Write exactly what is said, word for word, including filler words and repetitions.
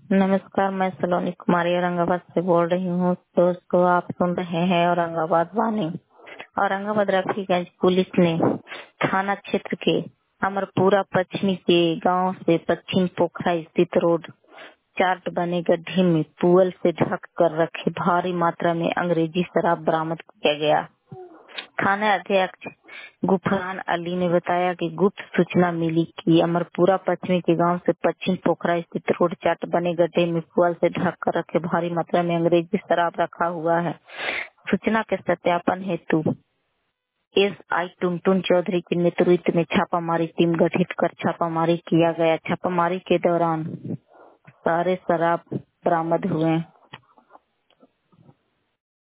नमस्कार, मैं सलोनी कुमारी औरंगाबाद से बोल रही हूँ। दोस्तों, आप सुन रहे हैं औरंगाबाद वाणी। औरंगाबाद रफीगंज पुलिस ने थाना क्षेत्र के अमरपुरा पश्चिमी के गांव से पश्चिम पोखरा स्थित रोड चार्ट बने गड्ढे में पुअल से ढक कर रखे भारी मात्रा में अंग्रेजी शराब बरामद किया गया। थाना अध्यक्ष गुफरान अली ने बताया कि गुप्त सूचना मिली कि अमरपुरा पश्चिमी के गांव से पश्चिम पोखरा स्थित रोड चाट बने गड्ढे में पुअल से ढक कर रखे भारी मात्रा में अंग्रेजी शराब रखा हुआ है। सूचना के सत्यापन हेतु एस आई टुनटुन चौधरी के नेतृत्व में छापामारी टीम गठित कर छापामारी किया गया। छापामारी के दौरान सारे शराब बरामद हुए।